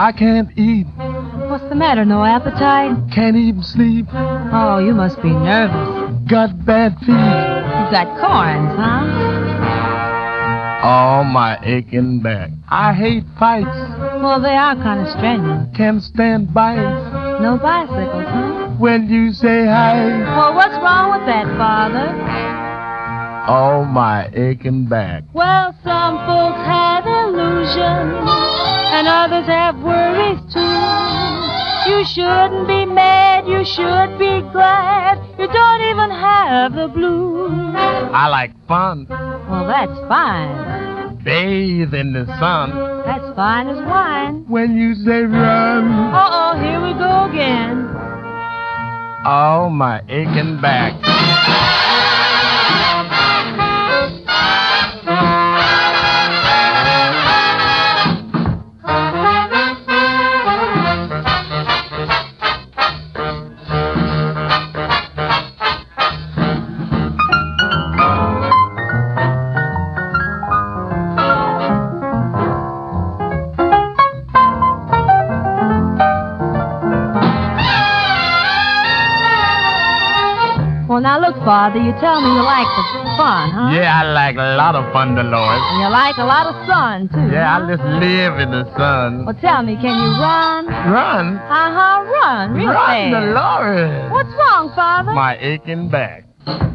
I can't eat. What's the matter, no appetite? Can't even sleep. Oh, you must be nervous. Got bad feet. You got corns, huh? Oh, my aching back. I hate fights. Well, they are kind of strenuous. Can't stand bikes. No bicycles, huh? When you say hi. Well, what's wrong with that, Father? Oh, my aching back. Well, some folks have illusions, and others have worries too. You shouldn't be mad, you should be glad. You don't even have the blues. I like fun. Well, that's fine. Bathe in the sun. That's fine as wine. When you say run. Uh-oh, here we go again. Oh, my aching back. Well, now look, Father, you tell me you like the fun, huh? Yeah, I like a lot of fun, Dolores. And you like a lot of sun, too. Yeah, huh? I just live in the sun. Well, tell me, can you run? Run? Uh-huh, run. Real Run, fast. Dolores. What's wrong, Father? My aching back.